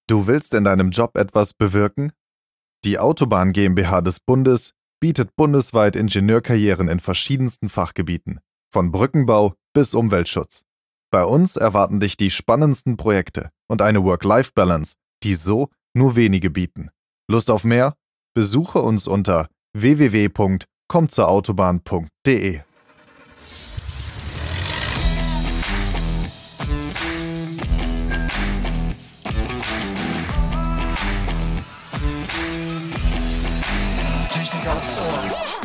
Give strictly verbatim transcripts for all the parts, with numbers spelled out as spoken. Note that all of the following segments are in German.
Du willst in deinem Job etwas bewirken? Die Autobahn GmbH des Bundes bietet bundesweit Ingenieurkarrieren in verschiedensten Fachgebieten, von Brückenbau bis Umweltschutz. Bei uns erwarten dich die spannendsten Projekte und eine Work-Life-Balance, die so nur wenige bieten. Lust auf mehr? Besuche uns unter w w w punkt komm zur autobahn punkt d e. Technik aufs Ohr.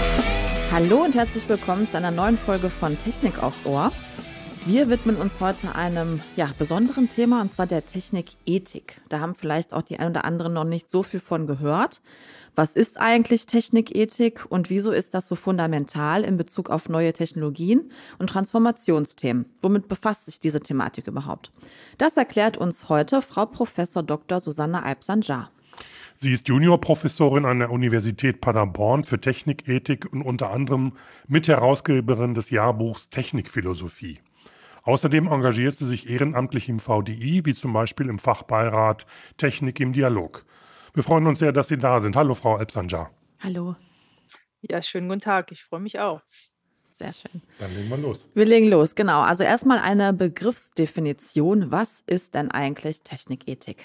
Hallo und herzlich willkommen zu einer neuen Folge von Technik aufs Ohr. Wir widmen uns heute einem ja, besonderen Thema, und zwar der Technikethik. Da haben vielleicht auch die ein oder anderen noch nicht so viel von gehört. Was ist eigentlich Technikethik und wieso ist das so fundamental in Bezug auf neue Technologien und Transformationsthemen? Womit befasst sich diese Thematik überhaupt? Das erklärt uns heute Frau Professor Doktor Susanne Alp-Sanjar. Sie ist Juniorprofessorin an der Universität Paderborn für Technikethik und unter anderem Mitherausgeberin des Jahrbuchs Technikphilosophie. Außerdem engagiert sie sich ehrenamtlich im V D I, wie zum Beispiel im Fachbeirat Technik im Dialog. Wir freuen uns sehr, dass Sie da sind. Hallo, Frau Alp-Sanjar. Hallo. Ja, schönen guten Tag. Ich freue mich auch. Sehr schön. Dann legen wir los. Wir legen los, genau. Also erstmal eine Begriffsdefinition. Was ist denn eigentlich Technikethik?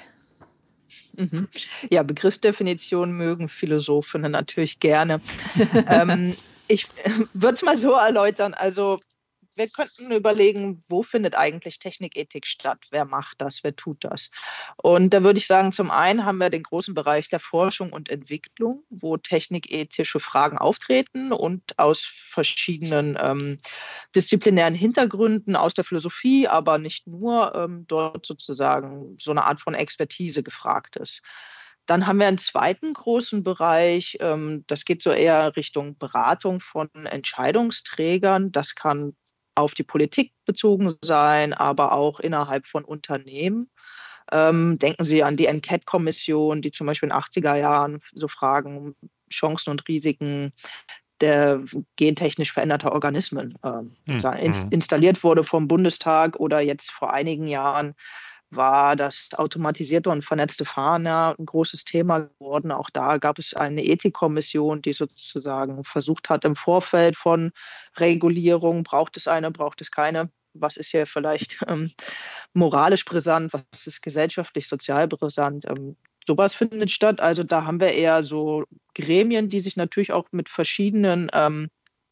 Mhm. Ja, Begriffsdefinitionen mögen Philosophinnen natürlich gerne. ähm, ich würde es mal so erläutern. Also wir könnten überlegen, wo findet eigentlich Technikethik statt? Wer macht das? Wer tut das? Und da würde ich sagen, zum einen haben wir den großen Bereich der Forschung und Entwicklung, wo technikethische Fragen auftreten und aus verschiedenen ähm, disziplinären Hintergründen, aus der Philosophie, aber nicht nur, ähm, dort sozusagen so eine Art von Expertise gefragt ist. Dann haben wir einen zweiten großen Bereich, ähm, das geht so eher Richtung Beratung von Entscheidungsträgern. Das kann auf die Politik bezogen sein, aber auch innerhalb von Unternehmen. Ähm, denken Sie an die Enquete-Kommission, die zum Beispiel in den achtziger Jahren so Fragen, Chancen und Risiken der gentechnisch veränderter Organismen äh, Hm, in, hm. installiert wurde vom Bundestag, oder jetzt vor einigen Jahren war das automatisierte und vernetzte Fahren ja ein großes Thema geworden. Auch da gab es eine Ethikkommission, die sozusagen versucht hat, im Vorfeld von Regulierung, braucht es eine, braucht es keine, was ist hier vielleicht ähm, moralisch brisant, was ist gesellschaftlich, sozial brisant. Ähm, sowas findet statt. Also da haben wir eher so Gremien, die sich natürlich auch mit verschiedenen ähm,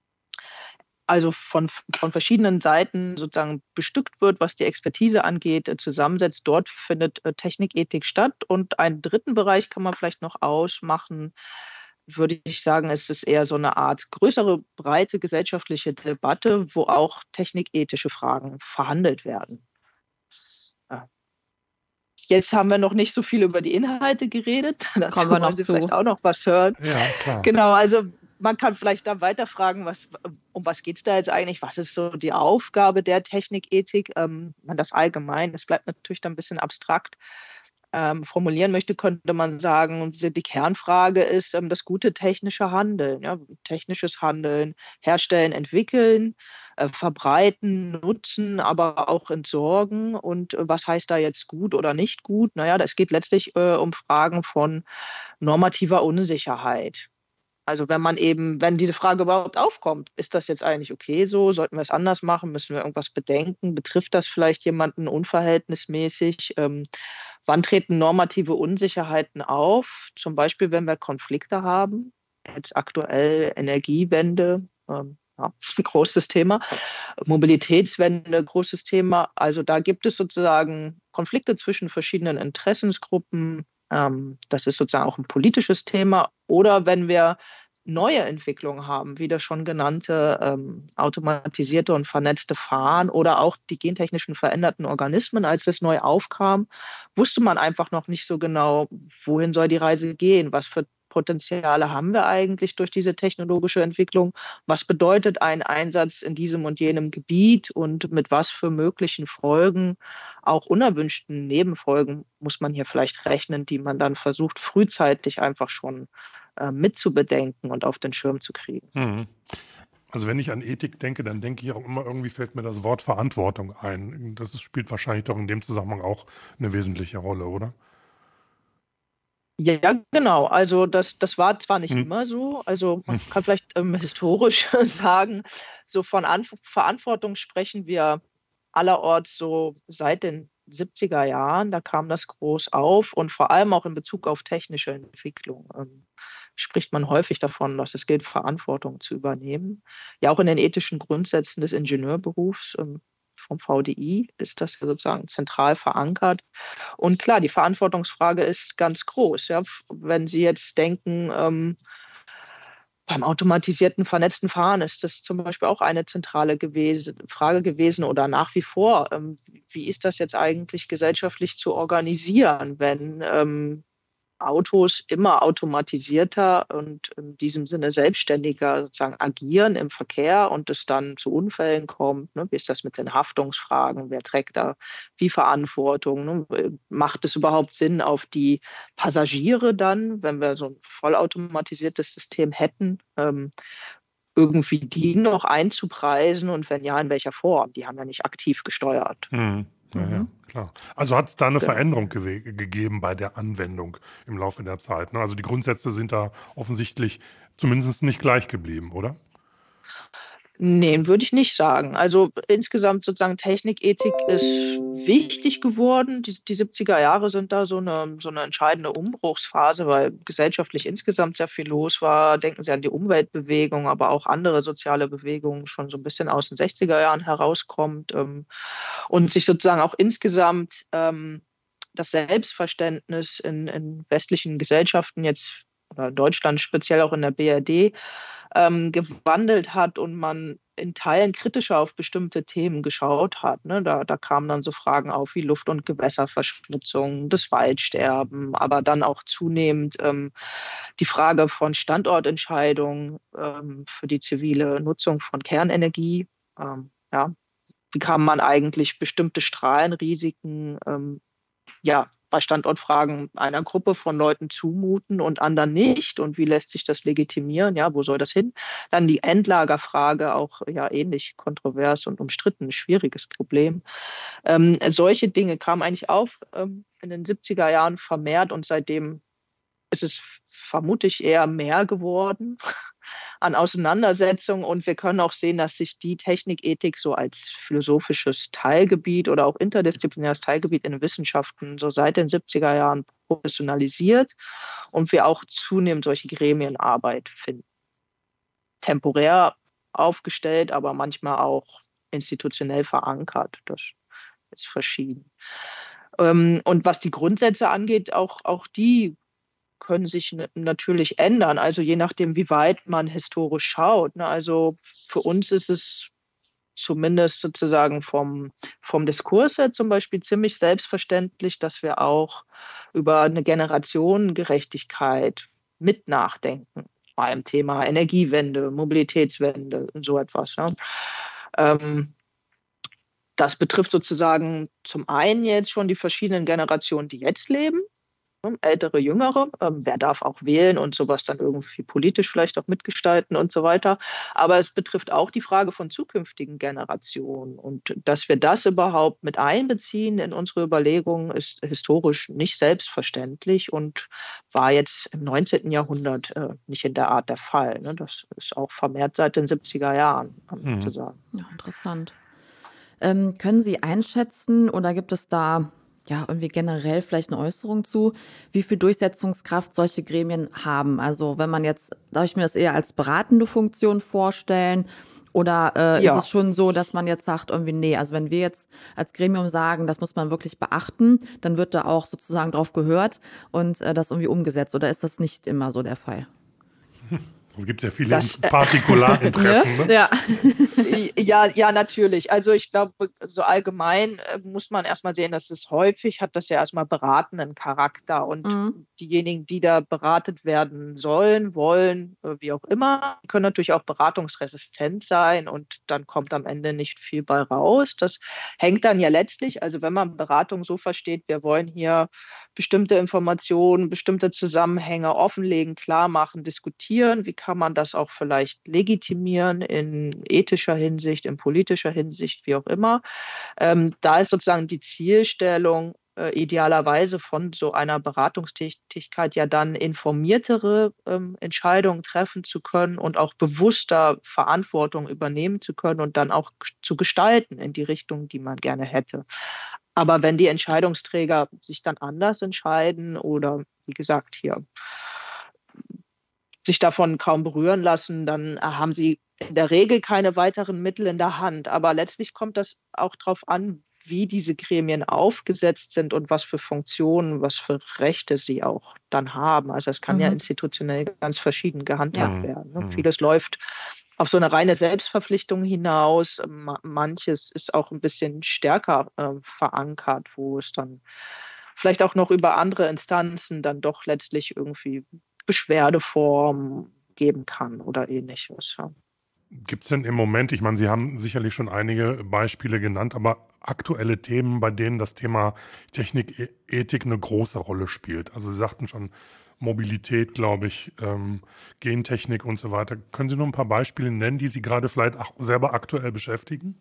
also von, von verschiedenen Seiten sozusagen bestückt wird, was die Expertise angeht, äh, zusammensetzt. Dort findet äh, Technikethik statt. Und einen dritten Bereich kann man vielleicht noch ausmachen, würde ich sagen, es ist eher so eine Art größere, breite gesellschaftliche Debatte, wo auch technikethische Fragen verhandelt werden. Ja. Jetzt haben wir noch nicht so viel über die Inhalte geredet. Dazu Kommen wir noch wollen Sie zu. vielleicht auch noch was hören. Ja, klar. Genau, also man kann vielleicht dann weiterfragen, was, um was geht es da jetzt eigentlich? Was ist so die Aufgabe der Technikethik? Ähm, man das allgemein, das bleibt natürlich dann ein bisschen abstrakt. Ähm, formulieren möchte, könnte man sagen, die Kernfrage ist ähm, das gute technische Handeln. Ja? Technisches Handeln, herstellen, entwickeln, äh, verbreiten, nutzen, aber auch entsorgen. Und äh, was heißt da jetzt gut oder nicht gut? Naja, das geht letztlich äh, um Fragen von normativer Unsicherheit. Also wenn man eben, wenn diese Frage überhaupt aufkommt, ist das jetzt eigentlich okay so? Sollten wir es anders machen? Müssen wir irgendwas bedenken? Betrifft das vielleicht jemanden unverhältnismäßig? Ähm, wann treten normative Unsicherheiten auf? Zum Beispiel, wenn wir Konflikte haben, jetzt aktuell Energiewende, ähm, ja, ein großes Thema, Mobilitätswende, großes Thema. Also da gibt es sozusagen Konflikte zwischen verschiedenen Interessensgruppen. Ähm, das ist sozusagen auch ein politisches Thema. Oder wenn wir neue Entwicklungen haben, wie das schon genannte ähm, automatisierte und vernetzte Fahren oder auch die gentechnischen veränderten Organismen, als das neu aufkam, wusste man einfach noch nicht so genau, wohin soll die Reise gehen, was für Potenziale haben wir eigentlich durch diese technologische Entwicklung, was bedeutet ein Einsatz in diesem und jenem Gebiet und mit was für möglichen Folgen, auch unerwünschten Nebenfolgen, muss man hier vielleicht rechnen, die man dann versucht, frühzeitig einfach schon äh, mitzubedenken und auf den Schirm zu kriegen. Mhm. Also wenn ich an Ethik denke, dann denke ich auch immer, irgendwie fällt mir das Wort Verantwortung ein. Das ist, spielt wahrscheinlich doch in dem Zusammenhang auch eine wesentliche Rolle, oder? Ja, genau. Also das, das war zwar nicht Hm. immer so, also man Hm. kann vielleicht ähm, historisch sagen, so von An Verantwortung sprechen wir allerorts so seit den siebziger Jahren, da kam das groß auf und vor allem auch in Bezug auf technische Entwicklung ähm, spricht man häufig davon, dass es gilt, Verantwortung zu übernehmen. Ja, auch in den ethischen Grundsätzen des Ingenieurberufs ähm, vom V D I ist das ja sozusagen zentral verankert. Und klar, die Verantwortungsfrage ist ganz groß. Ja. Wenn Sie jetzt denken, ähm, beim automatisierten, vernetzten Fahren ist das zum Beispiel auch eine zentrale gewesen, Frage gewesen oder nach wie vor. Ähm, wie ist das jetzt eigentlich gesellschaftlich zu organisieren, wenn ähm, Autos immer automatisierter und in diesem Sinne selbstständiger sozusagen agieren im Verkehr und es dann zu Unfällen kommt? Ne? Wie ist das mit den Haftungsfragen? Wer trägt da wie Verantwortung? Ne? Macht es überhaupt Sinn, auf die Passagiere dann, wenn wir so ein vollautomatisiertes System hätten, ähm, irgendwie die noch einzupreisen und wenn ja, in welcher Form? Die haben ja nicht aktiv gesteuert. Hm. Ja, ja, Mhm. klar. Also hat es da eine Genau. Veränderung gewe- gegeben bei der Anwendung im Laufe der Zeit. Ne? Also die Grundsätze sind da offensichtlich zumindest nicht gleich geblieben, oder? Nee, würde ich nicht sagen. Also insgesamt sozusagen Technikethik ist wichtig geworden. Die, die siebziger Jahre sind da so eine, so eine entscheidende Umbruchsphase, weil gesellschaftlich insgesamt sehr viel los war. Denken Sie an die Umweltbewegung, aber auch andere soziale Bewegungen schon so ein bisschen aus den sechziger Jahren herauskommt ähm, und sich sozusagen auch insgesamt ähm, das Selbstverständnis in, in westlichen Gesellschaften jetzt oder in Deutschland speziell auch in der B R D ähm, gewandelt hat und man in Teilen kritischer auf bestimmte Themen geschaut hat. Ne? Da, da kamen dann so Fragen auf wie Luft- und Gewässerverschmutzung, das Waldsterben, aber dann auch zunehmend ähm, die Frage von Standortentscheidungen ähm, für die zivile Nutzung von Kernenergie. Ähm, ja, wie kann man eigentlich bestimmte Strahlenrisiken ähm, ja, bei Standortfragen einer Gruppe von Leuten zumuten und anderen nicht? Und wie lässt sich das legitimieren? Ja, wo soll das hin? Dann die Endlagerfrage, auch ja ähnlich kontrovers und umstritten, ein schwieriges Problem. Ähm, solche Dinge kamen eigentlich auf ähm, in den siebziger Jahren vermehrt und seitdem ist es vermutlich eher mehr geworden an Auseinandersetzungen. Und wir können auch sehen, dass sich die Technikethik so als philosophisches Teilgebiet oder auch interdisziplinäres Teilgebiet in den Wissenschaften so seit den siebziger Jahren professionalisiert und wir auch zunehmend solche Gremienarbeit finden. Temporär aufgestellt, aber manchmal auch institutionell verankert. Das ist verschieden. Und was die Grundsätze angeht, auch, auch die können sich natürlich ändern, also je nachdem, wie weit man historisch schaut. Also für uns ist es zumindest sozusagen vom, vom Diskurs her zum Beispiel ziemlich selbstverständlich, dass wir auch über eine Generationengerechtigkeit mit nachdenken beim Thema Energiewende, Mobilitätswende und so etwas. Das betrifft sozusagen zum einen jetzt schon die verschiedenen Generationen, die jetzt leben. Ältere, Jüngere, ähm, wer darf auch wählen und sowas dann irgendwie politisch vielleicht auch mitgestalten und so weiter. Aber es betrifft auch die Frage von zukünftigen Generationen. Und dass wir das überhaupt mit einbeziehen in unsere Überlegungen, ist historisch nicht selbstverständlich und war jetzt im neunzehnten Jahrhundert äh, nicht in der Art der Fall. Ne? Das ist auch vermehrt seit den siebziger Jahren ähm, Mhm. zu sagen. Ja, interessant. Ähm, können Sie einschätzen oder gibt es da ja irgendwie generell vielleicht eine Äußerung zu, wie viel Durchsetzungskraft solche Gremien haben? Also wenn man jetzt, darf ich mir das eher als beratende Funktion vorstellen? Oder äh, Ja. ist es schon so, dass man jetzt sagt, irgendwie, nee, also wenn wir jetzt als Gremium sagen, das muss man wirklich beachten, dann wird da auch sozusagen drauf gehört und äh, das irgendwie umgesetzt. Oder ist das nicht immer so der Fall? Es gibt ja viele Das, äh, Partikularinteressen. Ne? Ja. Ja, ja, natürlich. Also ich glaube, so allgemein äh, muss man erstmal sehen, dass es häufig hat das ja erstmal beratenden Charakter und Mhm. diejenigen, die da beratet werden sollen, wollen, äh, wie auch immer, können natürlich auch beratungsresistent sein und dann kommt am Ende nicht viel bei raus. Das hängt dann ja letztlich, also wenn man Beratung so versteht, wir wollen hier bestimmte Informationen, bestimmte Zusammenhänge offenlegen, klar machen, diskutieren, wie kann man das auch vielleicht legitimieren in ethischer Hinsicht, in politischer Hinsicht, wie auch immer. Ähm, da ist sozusagen die Zielstellung äh, idealerweise von so einer Beratungstätigkeit ja dann informiertere ähm, Entscheidungen treffen zu können und auch bewusster Verantwortung übernehmen zu können und dann auch g- zu gestalten in die Richtung, die man gerne hätte. Aber wenn die Entscheidungsträger sich dann anders entscheiden oder wie gesagt hier sich davon kaum berühren lassen, dann äh, haben sie in der Regel keine weiteren Mittel in der Hand. Aber letztlich kommt das auch darauf an, wie diese Gremien aufgesetzt sind und was für Funktionen, was für Rechte sie auch dann haben. Also es kann ja Mhm. institutionell ganz verschieden gehandhabt Mhm. werden. Ne? Mhm. Vieles läuft auf so eine reine Selbstverpflichtung hinaus. Ma- Manches ist auch ein bisschen stärker äh, verankert, wo es dann vielleicht auch noch über andere Instanzen dann doch letztlich irgendwie Beschwerdeform geben kann oder ähnliches. Ja. Gibt es denn im Moment, ich meine, Sie haben sicherlich schon einige Beispiele genannt, aber aktuelle Themen, bei denen das Thema Technikethik eine große Rolle spielt? Also Sie sagten schon Mobilität, glaube ich, ähm, Gentechnik und so weiter. Können Sie nur ein paar Beispiele nennen, die Sie gerade vielleicht auch selber aktuell beschäftigen?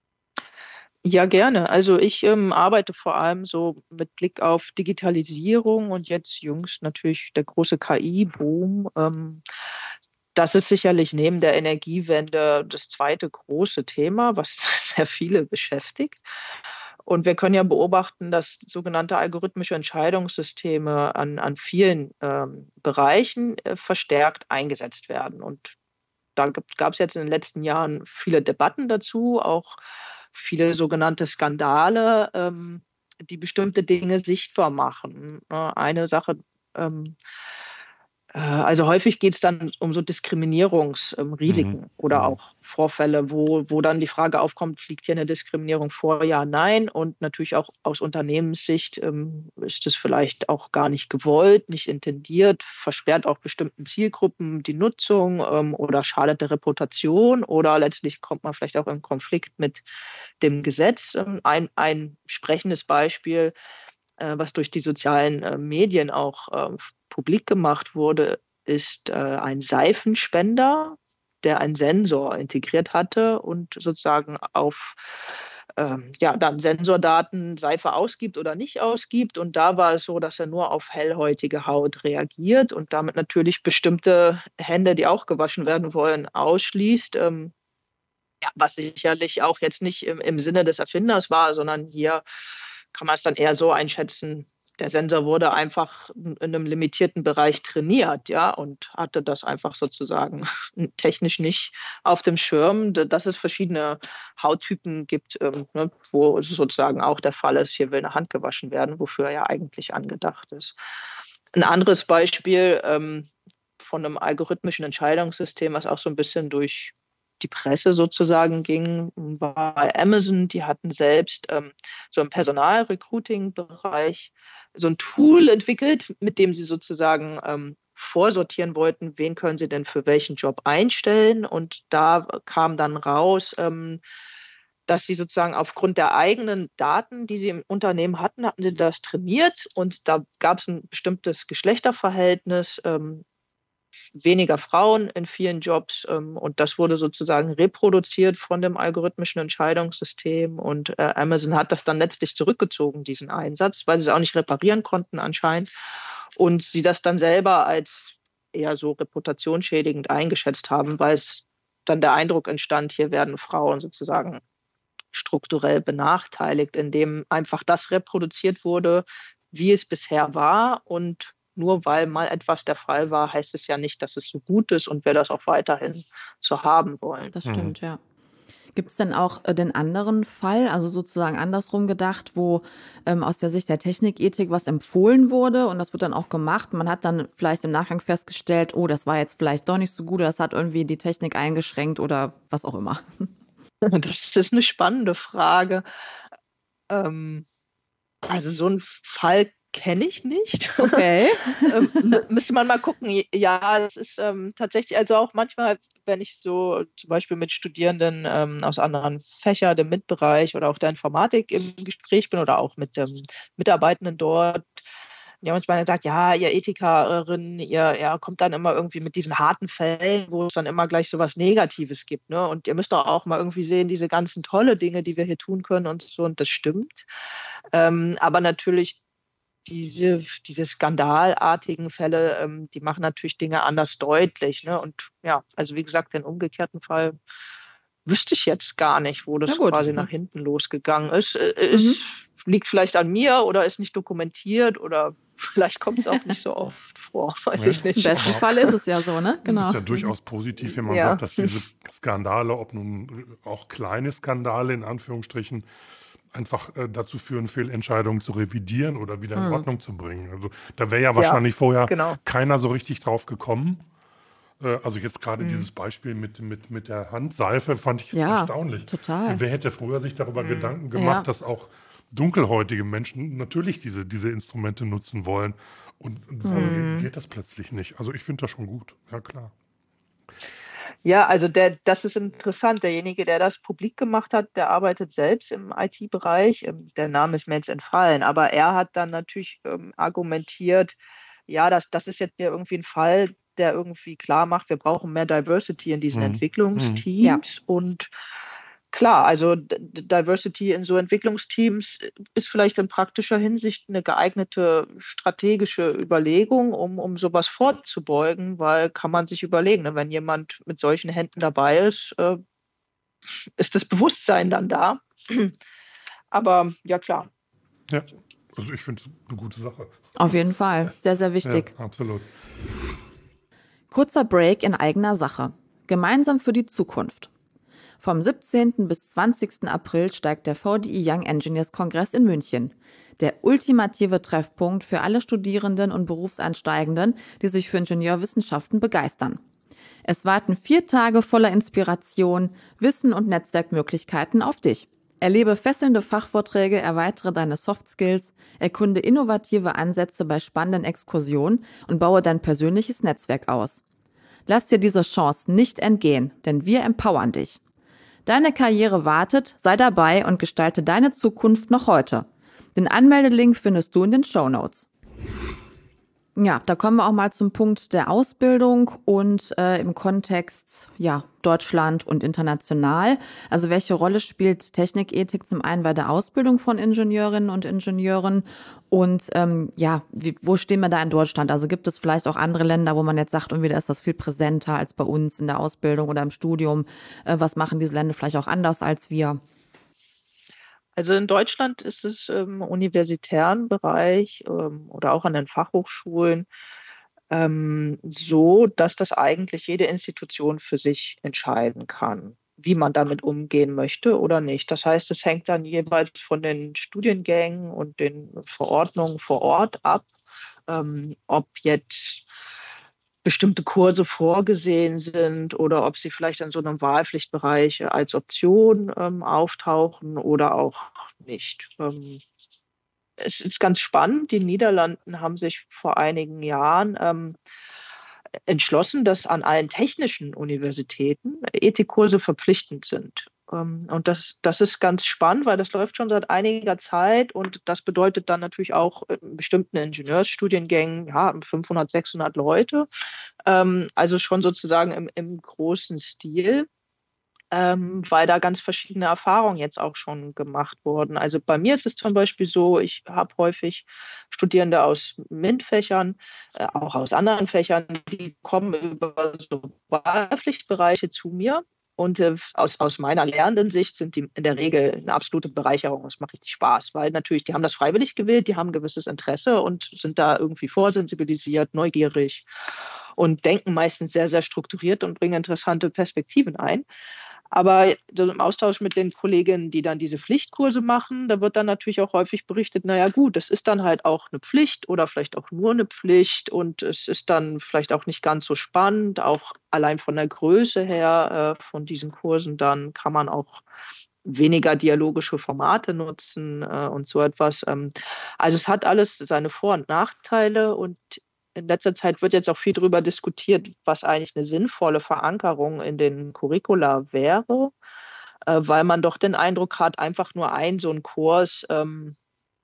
Ja, gerne. Also ich ähm, arbeite vor allem so mit Blick auf Digitalisierung und jetzt jüngst natürlich der große K I-Boom. Ähm, das ist sicherlich neben der Energiewende das zweite große Thema, was sehr viele beschäftigt. Und wir können ja beobachten, dass sogenannte algorithmische Entscheidungssysteme an, an vielen ähm, Bereichen äh, verstärkt eingesetzt werden. Und da gab es jetzt in den letzten Jahren viele Debatten dazu, auch viele sogenannte Skandale, ähm, die bestimmte Dinge sichtbar machen. Ne? Eine Sache, ähm, äh, also häufig geht es dann um so Mhm. Diskriminierungsrisiken oder Mhm. auch Vorfälle, wo, wo dann die Frage aufkommt, liegt hier eine Diskriminierung vor? Ja, nein. Und natürlich auch aus Unternehmenssicht ähm, ist es vielleicht auch gar nicht gewollt, nicht intendiert, versperrt auch bestimmten Zielgruppen die Nutzung ähm, oder schadet der Reputation oder letztlich kommt man vielleicht auch in Konflikt mit dem Gesetz. Ähm, Ein, ein sprechendes Beispiel, äh, was durch die sozialen äh, Medien auch äh, publik gemacht wurde, ist äh, ein Seifenspender, der einen Sensor integriert hatte und sozusagen auf ähm, ja, dann Sensordaten Seife ausgibt oder nicht ausgibt. Und da war es so, dass er nur auf hellhäutige Haut reagiert und damit natürlich bestimmte Hände, die auch gewaschen werden wollen, ausschließt. Ähm, ja, was sicherlich auch jetzt nicht im, im Sinne des Erfinders war, sondern hier kann man es dann eher so einschätzen, der Sensor wurde einfach in einem limitierten Bereich trainiert, ja, und hatte das einfach sozusagen technisch nicht auf dem Schirm, d- dass es verschiedene Hauttypen gibt, ähm, ne, wo es sozusagen auch der Fall ist, hier will eine Hand gewaschen werden, wofür er ja eigentlich angedacht ist. Ein anderes Beispiel ähm, von einem algorithmischen Entscheidungssystem, was auch so ein bisschen durch die Presse sozusagen ging, war bei Amazon. Die hatten selbst ähm, so im Personalrecruiting-Bereich so ein Tool entwickelt, mit dem sie sozusagen ähm, vorsortieren wollten, wen können sie denn für welchen Job einstellen. Und da kam dann raus, ähm, dass sie sozusagen aufgrund der eigenen Daten, die sie im Unternehmen hatten, hatten sie das trainiert und da gab es ein bestimmtes Geschlechterverhältnis, ähm, weniger Frauen in vielen Jobs ähm, und das wurde sozusagen reproduziert von dem algorithmischen Entscheidungssystem und äh, Amazon hat das dann letztlich zurückgezogen, diesen Einsatz, weil sie es auch nicht reparieren konnten anscheinend und sie das dann selber als eher so reputationsschädigend eingeschätzt haben, weil es dann der Eindruck entstand, hier werden Frauen sozusagen strukturell benachteiligt, indem einfach das reproduziert wurde, wie es bisher war. Und nur weil mal etwas der Fall war, heißt es ja nicht, dass es so gut ist und wir das auch weiterhin so haben wollen. Das Mhm. stimmt, ja. Gibt es denn auch äh, den anderen Fall, also sozusagen andersrum gedacht, wo ähm, aus der Sicht der Technikethik was empfohlen wurde und das wird dann auch gemacht? Man hat dann vielleicht im Nachgang festgestellt, oh, das war jetzt vielleicht doch nicht so gut, das hat irgendwie die Technik eingeschränkt oder was auch immer. Das ist eine spannende Frage. Ähm, also so einen Fall kenne ich nicht. Okay. ähm, mü- müsste man mal gucken. Ja, es ist ähm, tatsächlich, also auch manchmal, wenn ich so zum Beispiel mit Studierenden ähm, aus anderen Fächern, dem MINT-Bereich oder auch der Informatik im Gespräch bin oder auch mit dem Mitarbeitenden dort, ja manchmal sagt, ja, ihr Ethikerin, ihr, ihr kommt dann immer irgendwie mit diesen harten Fällen, wo es dann immer gleich so was Negatives gibt, ne? Und ihr müsst doch auch mal irgendwie sehen, diese ganzen tolle Dinge, die wir hier tun können und so, und das stimmt. Ähm, aber natürlich diese, diese skandalartigen Fälle, ähm, die machen natürlich Dinge anders deutlich, ne? Und ja, also wie gesagt, den umgekehrten Fall wüsste ich jetzt gar nicht, wo Na das gut. quasi nach hinten losgegangen ist. Äh, Mhm. Es liegt vielleicht an mir oder ist nicht dokumentiert oder vielleicht kommt es auch nicht so oft vor, weiß Ja. ich Im nicht. besten Aber- Fall ist es ja so, ne? Es Genau. ist ja durchaus positiv, wenn man Ja. sagt, dass diese Skandale, ob nun auch kleine Skandale in Anführungsstrichen, einfach äh, dazu führen, Fehlentscheidungen zu revidieren oder wieder in Mhm. Ordnung zu bringen. Also da wäre ja wahrscheinlich vorher Genau. keiner so richtig drauf gekommen. Äh, also jetzt gerade Mhm. dieses Beispiel mit, mit, mit der Handseife fand ich jetzt Ja, erstaunlich. total. Wer hätte früher sich darüber Mhm. Gedanken gemacht, Ja. dass auch dunkelhäutige Menschen natürlich diese, diese Instrumente nutzen wollen. Und, und warum Mhm. geht, geht das plötzlich nicht? Also ich finde das schon gut, ja klar. Ja, also der, das ist interessant. Derjenige, der das publik gemacht hat, der arbeitet selbst im I T-Bereich. Ähm, Der Name ist mir jetzt entfallen, aber er hat dann natürlich ähm, argumentiert, ja, das, das ist jetzt hier irgendwie ein Fall, der irgendwie klar macht, wir brauchen mehr Diversity in diesen Mhm. Entwicklungsteams. Und klar, also D- D- Diversity in so Entwicklungsteams ist vielleicht in praktischer Hinsicht eine geeignete strategische Überlegung, um, um sowas vorzubeugen, weil kann man sich überlegen, ne, wenn jemand mit solchen Händen dabei ist, äh, ist das Bewusstsein dann da. Aber ja, klar. Ja, also ich finde es eine gute Sache. Auf jeden Fall. Sehr, sehr wichtig. Ja, absolut. Kurzer Break in eigener Sache. Gemeinsam für die Zukunft. Vom siebzehnten bis zwanzigsten April steigt der V D I Young Engineers Kongress in München. Der ultimative Treffpunkt für alle Studierenden und Berufseinsteigenden, die sich für Ingenieurwissenschaften begeistern. Es warten vier Tage voller Inspiration, Wissen und Netzwerkmöglichkeiten auf dich. Erlebe fesselnde Fachvorträge, erweitere deine Soft Skills, erkunde innovative Ansätze bei spannenden Exkursionen und baue dein persönliches Netzwerk aus. Lass dir diese Chance nicht entgehen, denn wir empowern dich. Deine Karriere wartet, sei dabei und gestalte deine Zukunft noch heute. Den Anmeldelink findest du in den Shownotes. Ja, da kommen wir auch mal zum Punkt der Ausbildung und äh, im Kontext ja, Deutschland und international. Also welche Rolle spielt Technikethik zum einen bei der Ausbildung von Ingenieurinnen und Ingenieuren und ähm, ja, wie, wo stehen wir da in Deutschland? Also gibt es vielleicht auch andere Länder, wo man jetzt sagt, irgendwie da ist das viel präsenter als bei uns in der Ausbildung oder im Studium. Äh, was machen diese Länder vielleicht auch anders als wir? Also in Deutschland ist es im universitären Bereich ähm, oder auch an den Fachhochschulen ähm, so, dass das eigentlich jede Institution für sich entscheiden kann, wie man damit umgehen möchte oder nicht. Das heißt, es hängt dann jeweils von den Studiengängen und den Verordnungen vor Ort ab, ähm, ob jetzt bestimmte Kurse vorgesehen sind oder ob sie vielleicht in so einem Wahlpflichtbereich äh, als Option ähm, auftauchen oder auch nicht. Ähm, es ist ganz spannend. Die Niederlanden haben sich vor einigen Jahren ähm, entschlossen, dass an allen technischen Universitäten Ethikkurse verpflichtend sind. Ähm, Und das, das ist ganz spannend, weil das läuft schon seit einiger Zeit und das bedeutet dann natürlich auch in bestimmten Ingenieursstudiengängen, ja, fünfhundert, sechshundert Leute, ähm, also schon sozusagen im, im großen Stil, ähm, weil da ganz verschiedene Erfahrungen jetzt auch schon gemacht wurden. Also bei mir ist es zum Beispiel so, ich habe häufig Studierende aus MINT-Fächern, äh, auch aus anderen Fächern, die kommen über so Wahlpflichtbereiche zu mir. Und äh, aus, aus meiner lernenden Sicht sind die in der Regel eine absolute Bereicherung. Das macht richtig Spaß, weil natürlich, die haben das freiwillig gewählt, die haben ein gewisses Interesse und sind da irgendwie vorsensibilisiert, neugierig und denken meistens sehr, sehr strukturiert und bringen interessante Perspektiven ein. Aber so im Austausch mit den Kolleginnen, die dann diese Pflichtkurse machen, da wird dann natürlich auch häufig berichtet, naja gut, das ist dann halt auch eine Pflicht oder vielleicht auch nur eine Pflicht und es ist dann vielleicht auch nicht ganz so spannend, auch allein von der Größe her äh, von diesen Kursen, dann kann man auch weniger dialogische Formate nutzen äh, und so etwas. Ähm, also es hat alles seine Vor- und Nachteile und in letzter Zeit wird jetzt auch viel darüber diskutiert, was eigentlich eine sinnvolle Verankerung in den Curricula wäre, äh, weil man doch den Eindruck hat, einfach nur ein so ein Kurs ähm,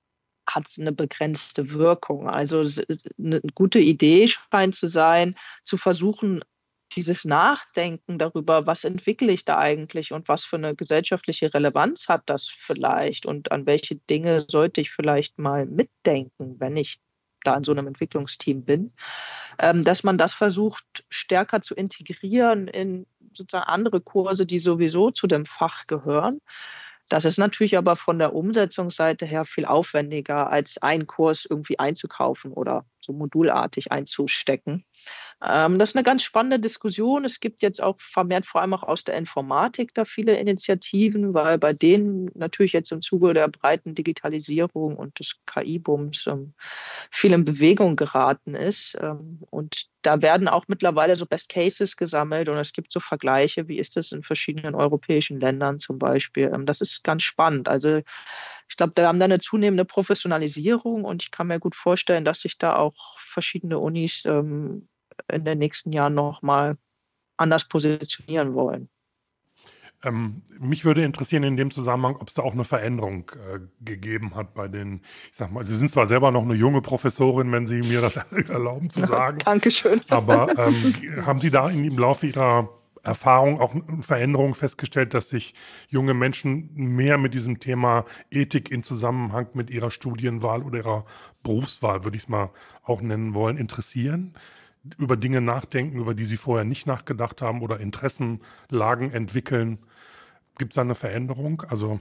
hat es eine begrenzte Wirkung. Also es ist eine gute Idee scheint zu sein, zu versuchen, dieses Nachdenken darüber, was entwickle ich da eigentlich und was für eine gesellschaftliche Relevanz hat das vielleicht und an welche Dinge sollte ich vielleicht mal mitdenken, wenn ich da in so einem Entwicklungsteam bin, ähm, dass man das versucht stärker zu integrieren in sozusagen andere Kurse, die sowieso zu dem Fach gehören. Das ist natürlich aber von der Umsetzungsseite her viel aufwendiger, als einen Kurs irgendwie einzukaufen oder so modulartig einzustecken. Ähm, das ist eine ganz spannende Diskussion. Es gibt jetzt auch vermehrt, vor allem auch aus der Informatik, da viele Initiativen, weil bei denen natürlich jetzt im Zuge der breiten Digitalisierung und des K I-Booms ähm, viel in Bewegung geraten ist. Ähm, und da werden auch mittlerweile so Best Cases gesammelt und es gibt so Vergleiche, wie ist das in verschiedenen europäischen Ländern zum Beispiel. Ähm, das ist ganz spannend. Also ich glaube, wir haben da eine zunehmende Professionalisierung und ich kann mir gut vorstellen, dass sich da auch verschiedene Unis ähm, in den nächsten Jahren noch mal anders positionieren wollen. Ähm, mich würde interessieren in dem Zusammenhang, ob es da auch eine Veränderung äh, gegeben hat bei den, ich sag mal, Sie sind zwar selber noch eine junge Professorin, wenn Sie mir das erlauben zu sagen. Dankeschön. Aber ähm, haben Sie da in, im Laufe Ihrer Erfahrung auch eine Veränderung festgestellt, dass sich junge Menschen mehr mit diesem Thema Ethik in Zusammenhang mit ihrer Studienwahl oder ihrer Berufswahl, würde ich es mal auch nennen wollen, interessieren? Über Dinge nachdenken, über die sie vorher nicht nachgedacht haben oder Interessenlagen entwickeln. Gibt es da eine Veränderung? Also,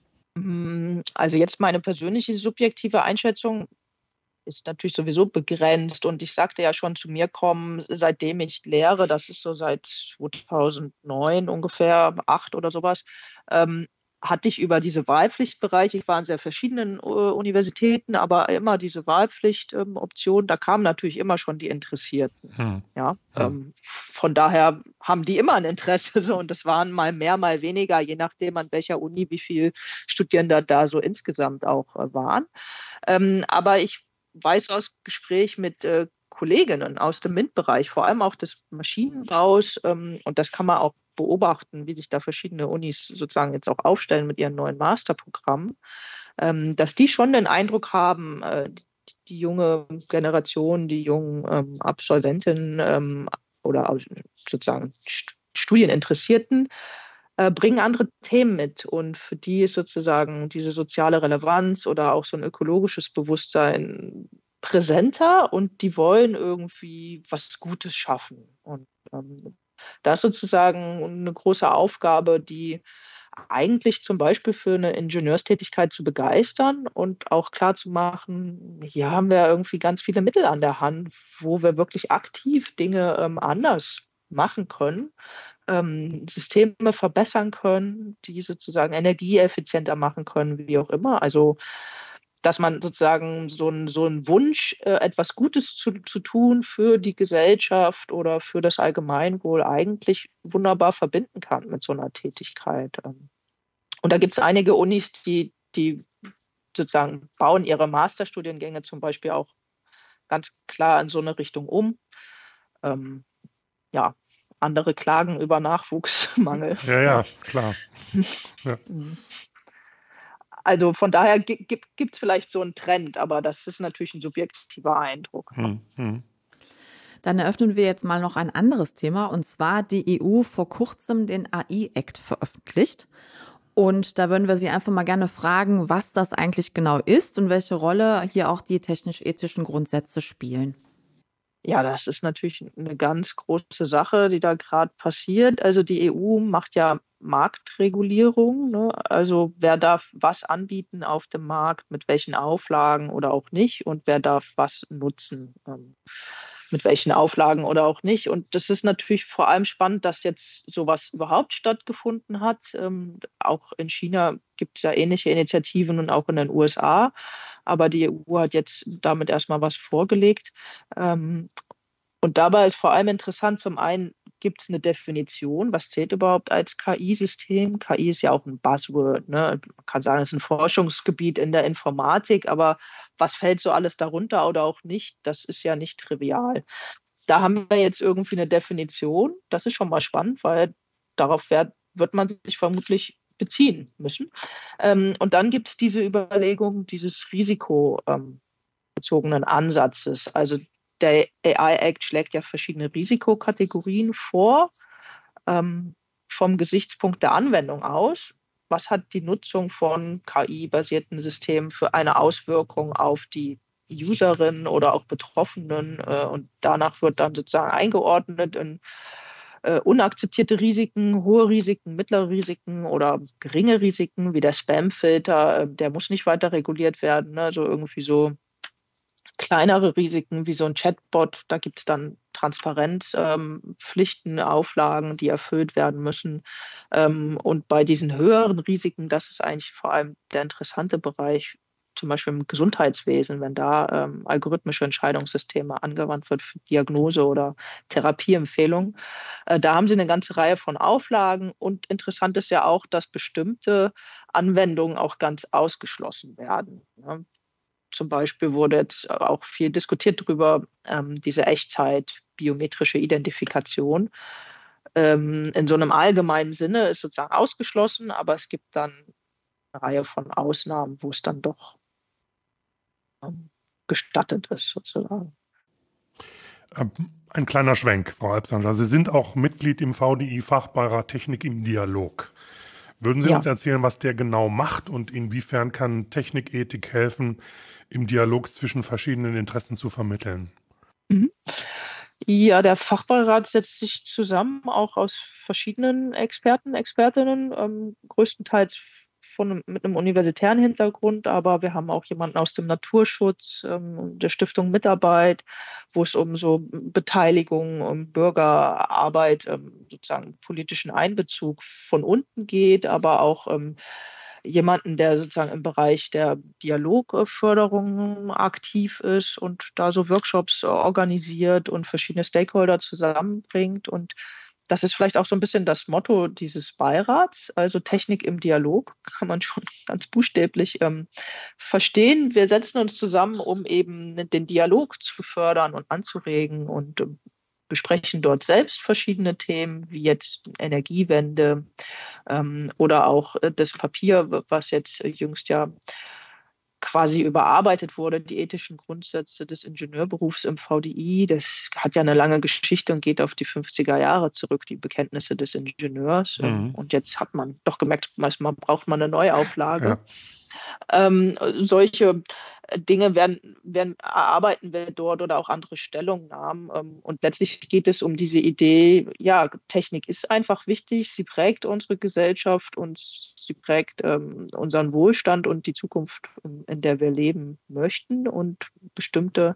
Also jetzt meine persönliche subjektive Einschätzung ist natürlich sowieso begrenzt. Und ich sagte ja schon, zu mir kommen, seitdem ich lehre, das ist so seit zweitausendneun ungefähr, acht oder sowas, ähm, hatte ich über diese Wahlpflichtbereiche, ich war an sehr verschiedenen äh, Universitäten, aber immer diese Wahlpflichtoption, ähm, da kamen natürlich immer schon die Interessierten. hm, Ja, hm. ähm, von daher haben die immer ein Interesse so, und das waren mal mehr, mal weniger, je nachdem an welcher Uni, wie viel Studierende da so insgesamt auch äh, waren. Ähm, aber ich weiß aus Gespräch mit äh, Kolleginnen aus dem MINT-Bereich, vor allem auch des Maschinenbaus, ähm, und das kann man auch beobachten, wie sich da verschiedene Unis sozusagen jetzt auch aufstellen mit ihren neuen Masterprogrammen, ähm, dass die schon den Eindruck haben, äh, die, die junge Generation, die jungen ähm, Absolventinnen ähm, oder auch sozusagen St- Studieninteressierten, äh, bringen andere Themen mit. Und für die ist sozusagen diese soziale Relevanz oder auch so ein ökologisches Bewusstsein präsenter und die wollen irgendwie was Gutes schaffen. Und ähm, das ist sozusagen eine große Aufgabe, die eigentlich zum Beispiel für eine Ingenieurstätigkeit zu begeistern und auch klarzumachen, hier haben wir irgendwie ganz viele Mittel an der Hand, wo wir wirklich aktiv Dinge ähm, anders machen können, ähm, Systeme verbessern können, die sozusagen energieeffizienter machen können, wie auch immer. Also dass man sozusagen so einen so einen Wunsch, äh, etwas Gutes zu, zu tun für die Gesellschaft oder für das Allgemeinwohl eigentlich wunderbar verbinden kann mit so einer Tätigkeit. Ähm. Und da gibt es einige Unis, die, die sozusagen bauen ihre Masterstudiengänge zum Beispiel auch ganz klar in so eine Richtung um. Ähm, ja, andere klagen über Nachwuchsmangel. Ja, ja, klar. Ja. Also von daher gibt es vielleicht so einen Trend, aber das ist natürlich ein subjektiver Eindruck. Hm, hm. Dann eröffnen wir jetzt mal noch ein anderes Thema, und zwar hat die E U vor kurzem den A I-Act veröffentlicht. Und da würden wir Sie einfach mal gerne fragen, was das eigentlich genau ist und welche Rolle hier auch die technisch-ethischen Grundsätze spielen. Ja, das ist natürlich eine ganz große Sache, die da gerade passiert. Also die E U macht ja Marktregulierung, ne? Also wer darf was anbieten auf dem Markt, mit welchen Auflagen oder auch nicht, und wer darf was nutzen, ähm, mit welchen Auflagen oder auch nicht. Und das ist natürlich vor allem spannend, dass jetzt sowas überhaupt stattgefunden hat. Ähm, auch in China gibt es ja ähnliche Initiativen und auch in den U S A. Aber die E U hat jetzt damit erstmal was vorgelegt. Ähm, und dabei ist vor allem interessant, zum einen gibt es eine Definition, was zählt überhaupt als K I-System? K I ist ja auch ein Buzzword, ne? Man kann sagen, es ist ein Forschungsgebiet in der Informatik, aber was fällt so alles darunter oder auch nicht, das ist ja nicht trivial. Da haben wir jetzt irgendwie eine Definition, das ist schon mal spannend, weil darauf wird, wird man sich vermutlich beziehen müssen. Ähm, und dann gibt es diese Überlegung dieses risikobezogenen Ansatzes. Also der A I Act schlägt ja verschiedene Risikokategorien vor, ähm, vom Gesichtspunkt der Anwendung aus. Was hat die Nutzung von K I-basierten Systemen für eine Auswirkung auf die Userin oder auch Betroffenen? Äh, und danach wird dann sozusagen eingeordnet in äh, unakzeptierte Risiken, hohe Risiken, mittlere Risiken oder geringe Risiken, wie der Spam-Filter. Äh, der muss nicht weiter reguliert werden. Ne? Also irgendwie so kleinere Risiken wie so ein Chatbot, da gibt es dann Transparenzpflichten, ähm, Auflagen, die erfüllt werden müssen. Ähm, und bei diesen höheren Risiken, das ist eigentlich vor allem der interessante Bereich, zum Beispiel im Gesundheitswesen, wenn da ähm, algorithmische Entscheidungssysteme angewandt wird für Diagnose oder Therapieempfehlungen. Äh, da haben sie eine ganze Reihe von Auflagen. Und interessant ist ja auch, dass bestimmte Anwendungen auch ganz ausgeschlossen werden. Ne? Zum Beispiel wurde jetzt auch viel diskutiert darüber, ähm, diese Echtzeit-biometrische Identifikation. Ähm, in so einem allgemeinen Sinne ist sozusagen ausgeschlossen, aber es gibt dann eine Reihe von Ausnahmen, wo es dann doch ähm, gestattet ist, sozusagen. Ein kleiner Schwenk, Frau Alpsanger. Sie sind auch Mitglied im V D I-Fachbeirat Technik im Dialog. Würden Sie Ja. uns erzählen, was der genau macht und inwiefern kann Technikethik helfen, im Dialog zwischen verschiedenen Interessen zu vermitteln? Mhm. Ja, der Fachbeirat setzt sich zusammen, auch aus verschiedenen Experten, Expertinnen, ähm, größtenteils von, mit einem universitären Hintergrund, aber wir haben auch jemanden aus dem Naturschutz, ähm, der Stiftung Mitarbeit, wo es um so Beteiligung, um Bürgerarbeit, ähm, sozusagen politischen Einbezug von unten geht, aber auch ähm, jemanden, der sozusagen im Bereich der Dialogförderung aktiv ist und da so Workshops organisiert und verschiedene Stakeholder zusammenbringt. Und das ist vielleicht auch so ein bisschen das Motto dieses Beirats, also Technik im Dialog, kann man schon ganz buchstäblich ähm, verstehen. Wir setzen uns zusammen, um eben den Dialog zu fördern und anzuregen und ähm, besprechen dort selbst verschiedene Themen, wie jetzt Energiewende ähm, oder auch äh, das Papier, was jetzt äh, jüngst ja quasi überarbeitet wurde, die ethischen Grundsätze des Ingenieurberufs im V D I. Das hat ja eine lange Geschichte und geht auf die fünfziger Jahre zurück, die Bekenntnisse des Ingenieurs. Mhm. Und jetzt hat man doch gemerkt, manchmal braucht man eine Neuauflage. Ja. Ähm, solche Dinge werden, werden erarbeiten wir dort oder auch andere Stellungnahmen. Ähm, und letztlich geht es um diese Idee, ja, Technik ist einfach wichtig, sie prägt unsere Gesellschaft und sie prägt ähm, unseren Wohlstand und die Zukunft, in der wir leben möchten. Und bestimmte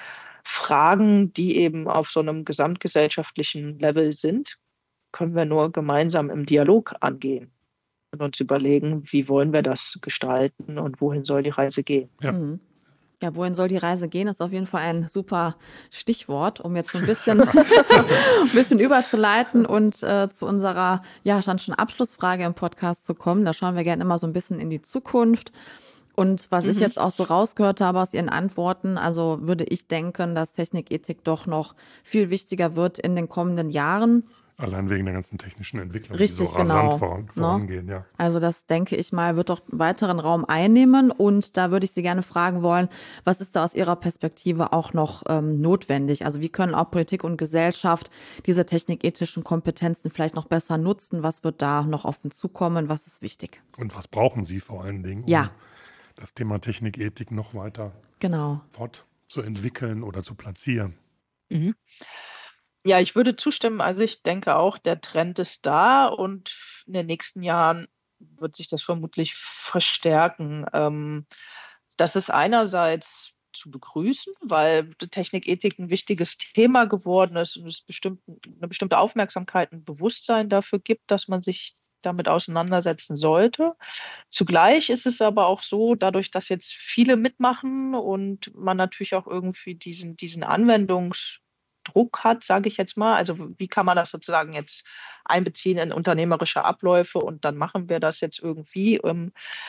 Fragen, die eben auf so einem gesamtgesellschaftlichen Level sind, können wir nur gemeinsam im Dialog angehen und uns überlegen, wie wollen wir das gestalten und wohin soll die Reise gehen. Ja. Mhm. Ja, wohin soll die Reise gehen, ist auf jeden Fall ein super Stichwort, um jetzt so ein bisschen, ein bisschen überzuleiten und äh, zu unserer ja dann schon Abschlussfrage im Podcast zu kommen. Da schauen wir gerne immer so ein bisschen in die Zukunft. Und was ich Mhm. jetzt auch so rausgehört habe aus Ihren Antworten, also würde ich denken, dass Technikethik doch noch viel wichtiger wird in den kommenden Jahren. Allein wegen der ganzen technischen Entwicklung, Richtig, die so genau. rasant voran, vorangehen. Ja. Also das, denke ich mal, wird doch weiteren Raum einnehmen. Und da würde ich Sie gerne fragen wollen, was ist da aus Ihrer Perspektive auch noch ähm, notwendig? Also wie können auch Politik und Gesellschaft diese technikethischen Kompetenzen vielleicht noch besser nutzen? Was wird da noch auf uns zukommen? Was ist wichtig? Und was brauchen Sie vor allen Dingen, um Ja. das Thema Technikethik noch weiter Genau. fortzuentwickeln oder zu platzieren? Mhm. Ja, ich würde zustimmen. Also ich denke auch, der Trend ist da und in den nächsten Jahren wird sich das vermutlich verstärken. Ähm, das ist einerseits zu begrüßen, weil die Technikethik ein wichtiges Thema geworden ist und es bestimmt, eine bestimmte Aufmerksamkeit und Bewusstsein dafür gibt, dass man sich damit auseinandersetzen sollte. Zugleich ist es aber auch so, dadurch, dass jetzt viele mitmachen und man natürlich auch irgendwie diesen, diesen Anwendungs Druck hat, sage ich jetzt mal. Also wie kann man das sozusagen jetzt einbeziehen in unternehmerische Abläufe und dann machen wir das jetzt irgendwie, ähm,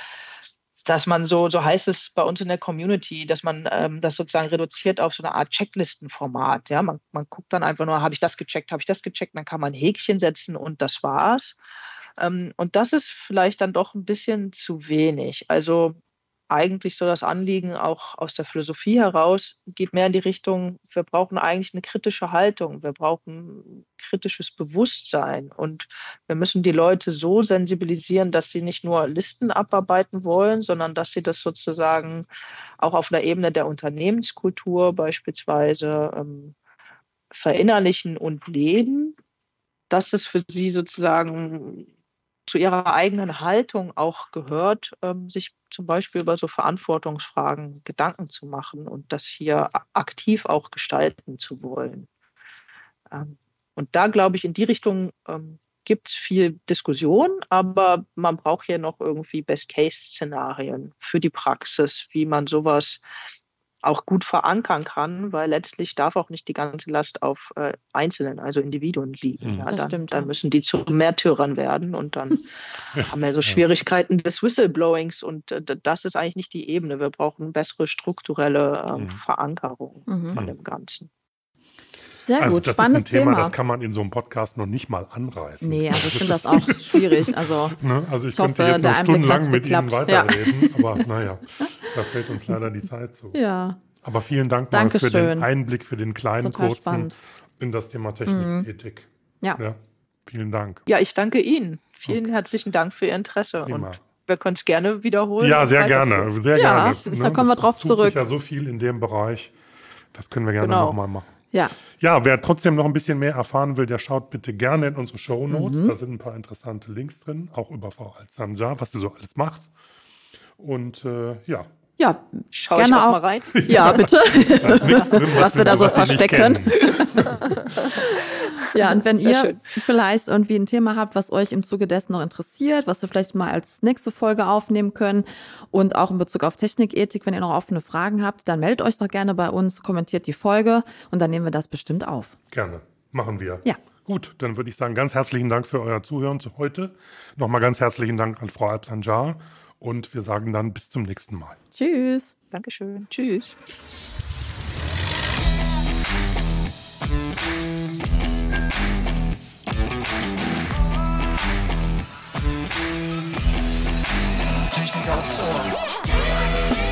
dass man so, so heißt es bei uns in der Community, dass man ähm, das sozusagen reduziert auf so eine Art Checklistenformat. Ja, man, man guckt dann einfach nur, habe ich das gecheckt, habe ich das gecheckt, dann kann man ein Häkchen setzen und das war's. Ähm, und das ist vielleicht dann doch ein bisschen zu wenig. Also eigentlich so das Anliegen auch aus der Philosophie heraus geht mehr in die Richtung, wir brauchen eigentlich eine kritische Haltung, wir brauchen kritisches Bewusstsein und wir müssen die Leute so sensibilisieren, dass sie nicht nur Listen abarbeiten wollen, sondern dass sie das sozusagen auch auf einer Ebene der Unternehmenskultur beispielsweise ähm, verinnerlichen und leben, dass es für sie sozusagen zu ihrer eigenen Haltung auch gehört, ähm, sich zum Beispiel über so Verantwortungsfragen Gedanken zu machen und das hier aktiv auch gestalten zu wollen. Ähm, und da glaube ich, in die Richtung ähm, gibt es viel Diskussion, aber man braucht hier noch irgendwie Best-Case-Szenarien für die Praxis, wie man sowas auch gut verankern kann, weil letztlich darf auch nicht die ganze Last auf äh, Einzelnen, also Individuen liegen. Mhm. Ja, Das dann, stimmt, dann ja. müssen die zu Märtyrern werden und dann haben wir so Schwierigkeiten des Whistleblowings und äh, das ist eigentlich nicht die Ebene. Wir brauchen bessere strukturelle ähm, Mhm. Verankerung Mhm. von dem Ganzen. Sehr Also gut, das ist ein spannendes Thema, Thema. das kann man in so einem Podcast noch nicht mal anreißen. Nee, also ich finde das auch schwierig. Also Ne? Also ich, Ich könnte hoffe, jetzt der noch Einblick stundenlang hat mit Ihnen geklappt. Ja. weiterreden, aber naja, da fällt uns leider die Zeit zu. ja, Aber vielen Dank mal für Dankeschön. den Einblick, für den kleinen, Total kurzen spannend. in das Thema Technikethik. Ja. Ja, vielen Dank. Ja, ich danke Ihnen. Vielen herzlichen Dank für Ihr Interesse Prima. und wir können es gerne wiederholen. Ja, und sehr weiterführen. gerne, sehr Ja, gerne. da kommen wir Das drauf tut zurück. sich ja so viel in dem Bereich. Das können wir gerne Genau. nochmal machen. ja, Ja, wer trotzdem noch ein bisschen mehr erfahren will, der schaut bitte gerne in unsere Shownotes. Mhm. Da sind ein paar interessante Links drin, auch über Frau Alzanja, was sie so alles macht. Und äh, ja, ja, Schau Gerne ich auch, auch. mal rein. ja, bitte. da ist nichts drin, Was wir da so was Sie nicht verstecken. kennen. Ja, und wenn Sehr ihr schön. vielleicht irgendwie ein Thema habt, was euch im Zuge dessen noch interessiert, was wir vielleicht mal als nächste Folge aufnehmen können und auch in Bezug auf Technikethik, wenn ihr noch offene Fragen habt, dann meldet euch doch gerne bei uns, kommentiert die Folge und dann nehmen wir das bestimmt auf. Gerne, machen wir. Ja. Gut, dann würde ich sagen, ganz herzlichen Dank für euer Zuhören zu heute. Nochmal ganz herzlichen Dank an Frau Alzanja und wir sagen dann bis zum nächsten Mal. Tschüss. Dankeschön. Tschüss. Technik aufs Ohr.